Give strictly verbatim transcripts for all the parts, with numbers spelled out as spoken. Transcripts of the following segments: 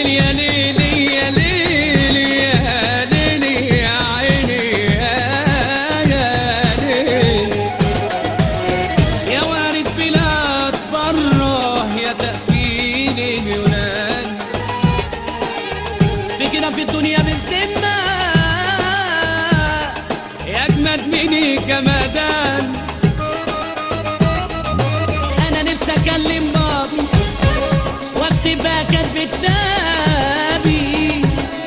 ليل يا ليل يا ليل يا ليل يا عيني يا ليل يا وارد بلاد بره يا تقفيل اليونان في كده في الدنيا بالسنة يا أجمد من الجمدان. أنا نفسي أكلم بابي واكتب بقى كاتب كتابي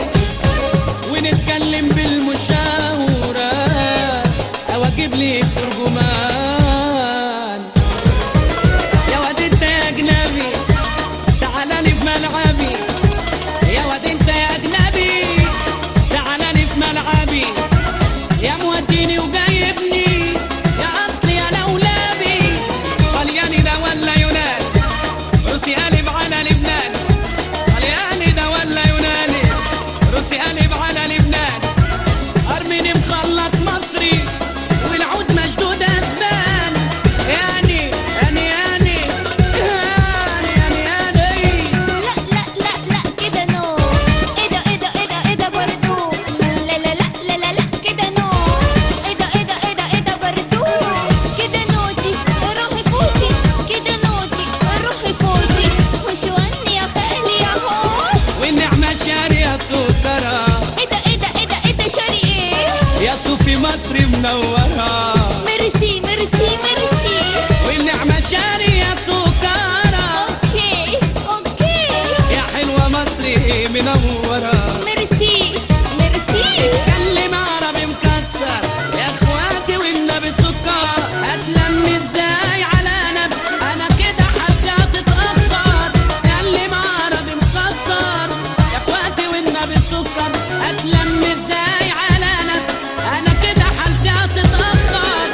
ونتكلم بالمشاورة أو أجيب لي ترجمان. يا واد أنت يا أجنبي تعالى لي في ملعبي، يا واد أنت يا أجنبي تعالى لي في ملعبي، يا موديني وجايبني يا أصلي يا لولابي. طلياني ده ولا يونان، روسي قلب على لبنان، طلياني ده ولا يوناني، روسي قلب على لبنان، أرميني مخلط مصري والعود مشدود أسبان. يعني يعني يعني يعني يعني يعني لا لا لا لا كده نو، ايه ده ايه ده ايه ده ايه ده برضو، لا لا لا لا لا لا كده نو، ايه ده ايه ده ايه ده ايه ده برضو كده نوتي روحي فوتي، كده نوتي روحي فوتي وشواني يا خالي اهو. والنعمة شارية سكرة، ايه ده ايه ده ايه ده ايه ده شاري ايه يا صوفي مصري منورة. ميرسي ميرسي ميرسي. والنعمة شارية سكرة، اوكي اوكي يا حلوة مصري منورة. ميرسي ميرسي. اتكلم عربي مكسر يا اخواتي والنبي سكر، هتلمي ازاي على نفسي انا كده حاجة تتأخر. اتكلم عربي مكسر يا اخواتي والنبي سكر، هتلمي ازاي على نفسي انا كده حاجة تتأخر.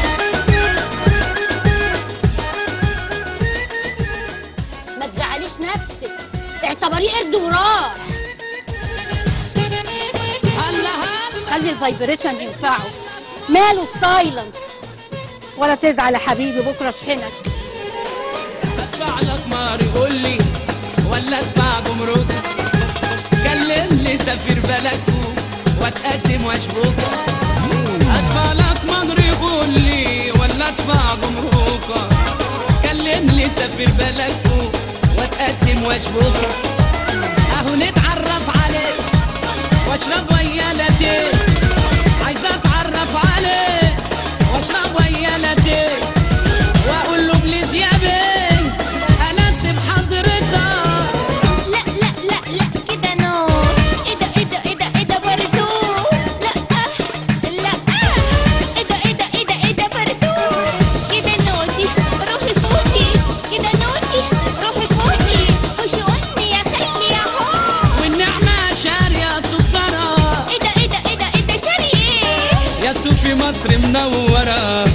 ما تزعليش نفسك، اعتبريه قرد وراح. الله الله خلي الفايبريشن ينفعه، ماله السايلنت. ولا تزعل يا حبيبي بكره اشحنك. ادفع لك مهر قول لي ولا ادفع جمرك، كلمني سفير بلدكو واتقدم واشبك. ادفع لك مهر قول لي ولا ادفع جمرك، كلمني سفير بلدكو واتقدم واشبك. اهو نتعرف عليك واشرب ويا لاتيه، عايز اتعرف عليك واشرب ويا لاتيه واقول له بليز يا بيه اناسب حضرتك. لا لا لا لا كده نو، ايه ده ايه ده ايه ده ايه ده برضو، لا لا ايه ده ايه ده ايه ده ايه ده برضو كده نوتي روحي فوتي، كده نوتي روحي فوتي وشواني يا خالي اهو. والنعمة شارية سكرة، ايه ده ايه ده ايه ده ايه ده شاري ايه يا صوفي مصر منورة.